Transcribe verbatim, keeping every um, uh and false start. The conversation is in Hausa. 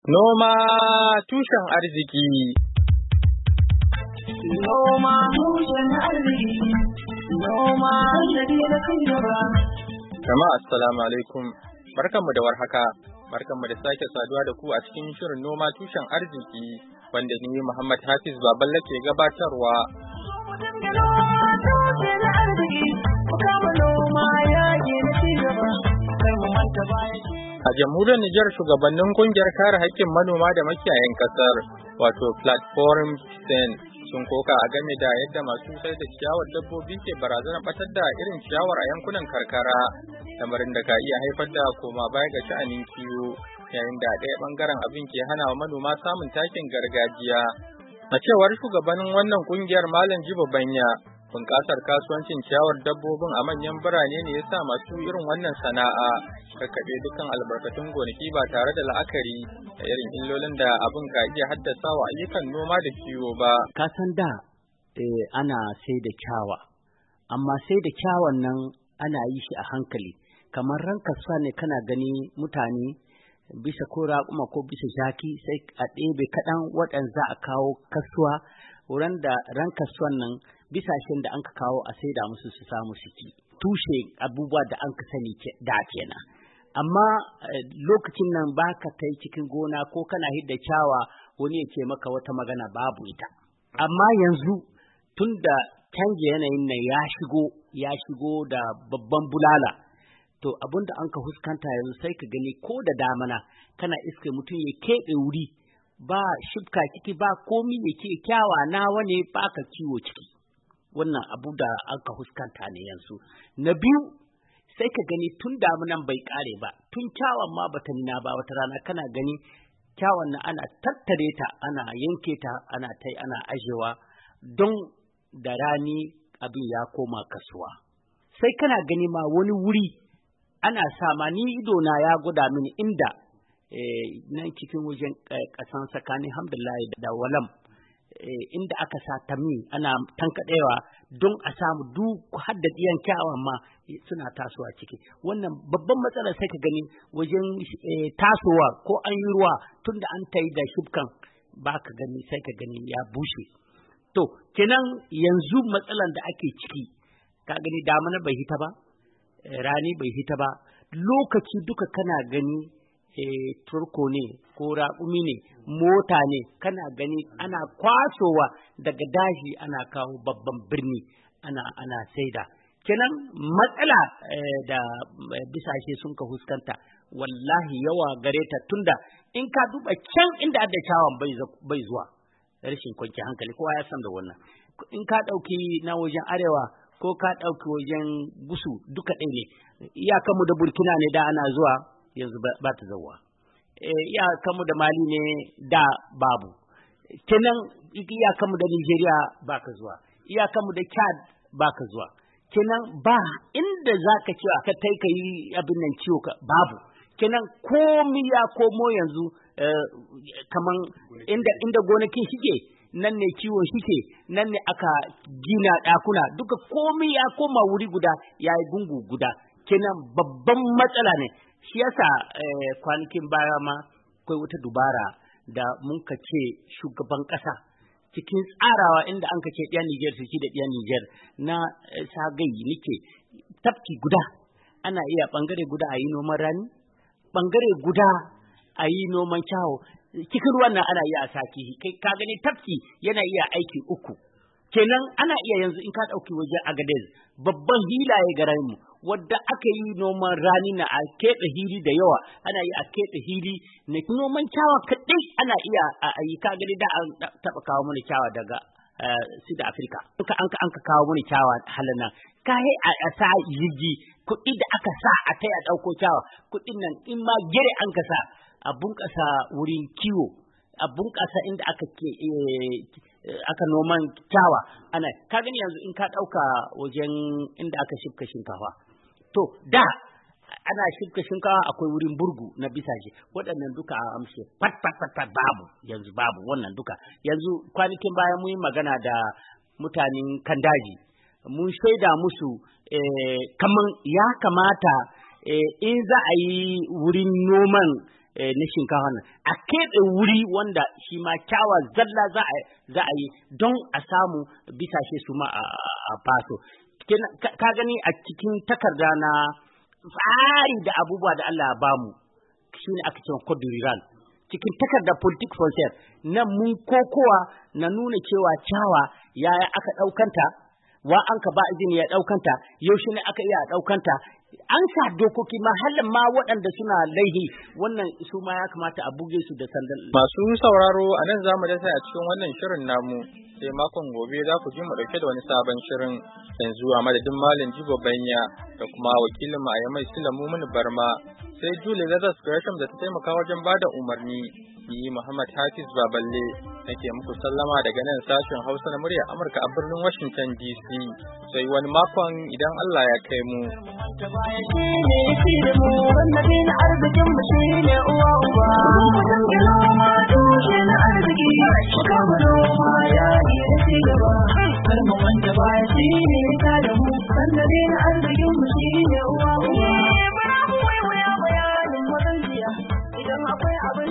Noma tushen arziki. Noma tushen arziki. Noma sannadi na kan gaba. Jama'a assalamu alaikum. Barkanmu da warhaka. Barkanmu da sake saduwa da ku a cikin shirin noma tushen arziki wanda ni Muhammad Hafiz Baballe ke gabatarwa. A jamhuriyar Nijar shugabannin kungiyar kare haƙƙin manoma da makiyayan ƙasar wato Platform Citizen sun koka a game da yadda masu sai da ciyawar dabbobi ke barazanar batar da irin ciyawar a yankunan karkara, lamarin da ka iya haifar da koma baya ga sha'anin kiwo, yayin da ɗaya ɓangaren abin ke hana wa manoma samun takin gargajiya. A cewar shugabannin wannan kungiyar Malam Jibo Banya, bunƙasar kasuwancin ciyawar dabbobin a manyan birane ne ya sa masu irin wannan sana'a kakkaɓe dukkan albarkatun gonaki ba tare da la'akari da irin illolin da abin ka iya haddasa wa ayyukan noma da kiwo ba. Kasan da eh, ana sai da kyawa, amma sai da kyawan nan ana yi shi a hankali, kamar ran kasuwa ne kana gani mutane bisa ko raƙuma ko bisa jaki sai a ɗebe kaɗan waɗanda za a kawo kasuwa, wurin da ran kasuwan nan bisashen da an ka kawo a saida musu su samu siki tushe abubuwa da an ka sani da kenan. Amma lokacin nan baka kai cikin gona ko kana hidda kyawa wani ya ce maka wata magana babu ita. Amma yanzu tun da canje yanayin nan ya shigo ya shigo da babban bulala, to abin da an ka huskanta yanzu sai ka gani ko da damana kana iska mutum ya keɓe wuri ba shibka ciki ba komi ya ke kyawa nawa ne ba ka kiwo ciki. Wannan abu da an ka huskanta ne yanzu. Na biyu sai ka gani tun damunan bai kare ba, tun kyawan ma bata nuna ba, wata rana kana gani kyawan nan ana tattare ta, ana yanke ta, ana tai ana ajewa don da rani abin ya koma kasuwa. Sai kana gani ma wani wuri ana sama, ni ido na ya guda mini inda eh, nan cikin wajen kasan tsakanin Hamdulillah da Walam, eh, inda aka sa tami ana tankaɗewa don a samu duk haddadiyan kyawan ma suna tasowa ciki. Wannan babban matsalar sai ka gani wajen eh, tasowa ko an yi ruwa tunda an ta yi da shubkan ba ka gani sai ka gani ya bushe. To kenan yanzu matsalar da ake ciki ka gani damuna bai hita ba, rani bai hita ba, lokaci duka kana gani e, turko ne ko raƙumi ne mota ne kana gani ana kwasowa daga daji ana kawo babban birni ana ana saida. Kenan matsala e, da e, bisashe sun ka huskanta wallahi yawa gare ta, tunda in ka duba can inda da kyawan bai zuwa rashin kwanci hankali, kowa ya san da wannan. In ka ɗauki na wajen arewa ko ka ɗauki wajen gusu duka ɗaya ne. Iyakanmu da Burkina ne da ana zuwa, yanzu ba ta zauwa. E, iyakanmu da Mali ne da babu. Kenan iyakanmu da Nigeria ba ka zuwa. Iyakanmu da Chad ba ka zuwa. Kenan ba inda za ka ce ka tai ka yi abin nan ciwo ka babu. Kenan komi ya komo yanzu e, kaman inda, inda gonakin shike nan ne kiwon shike, nan ne aka gina ɗakuna, duka komi ya koma wuri guda ya yi gungu guda. Kenan babban matsala ne. Shi yasa eh, kwanakin baya ma akwai wata dubara da mun ka ce shugaban ƙasa cikin tsarawa inda an ka ce ɗiyan Nijar su ci da ɗiyan Nijar na eh, sagayi nike tafki guda ana iya ɓangare guda a yi noman rani, ɓangare guda a yi noman kyawo. Cikin ruwan nan ana iya a saki kai ka gani tafki yana iya aiki uku. Kenan ana iya yanzu in ka ɗauki wajen Agadez babban hilaye garin mu wadda aka yi noman rani na a keɓe hili da yawa, ana yi a keɓe hili na noman kyawa kaɗai ana iya a yi. Ka gani da an taɓa kawo mana kyawa daga South Africa, ka an ka kawo mana kyawa halana ka yi a sa jirgi kuɗi da aka sa a tai a ɗauko kyawa, kuɗin nan in ma gere an ka sa a bunƙasa wurin kiwo, a bunƙasa inda aka ke aka noman kyawa ana. Ka gani yanzu in ka ɗauka wajen inda aka shifka shinkafa, to da ana shifka shinkafa akwai wurin burgu na bisashe, waɗannan duka a amshe pat pat pat pat babu yanzu, babu wannan duka yanzu. Kwanakin baya mun yi magana da mutanen kan daji, mun shaida musu eh, kaman ya kamata eh, in za a yi wurin noman na shinkafa nan a keɓe wuri wanda shi ma kyawa zalla za a yi don a samu bisashe su ma a faso. Ka gani a cikin takarda na tsari da abubuwa da Allah ya bamu shi ne aka ce Code Rural. Cikin takardar politik frontier na mun kokowa na nuna cewa kyawa yaya aka ɗaukanta, wa an ka ba izini ya ɗaukanta, yaushe ne aka iya ɗaukanta. An sa dokoki mahallin ma waɗanda suna laihi wannan su ma ya kamata a buge su da sandan. Masu sauraro a nan za mu dasa a cikin wannan shirin namu sai makon gobe za ku ji mu ɗauke da wani sabon shirin. Yanzu a madadin Malam Jibo Banya da kuma wakilin mu a Yamai Sulamu Muni Barma sai Julie Lazarus Gresham da ta taimaka wajen bada umarni. Ni Muhammad Hafiz Baballe nake muku sallama daga nan sashen Hausa na murya Amurka a birnin Washington D C. Sai wani makon idan Allah ya kai mu. Idan akwai abin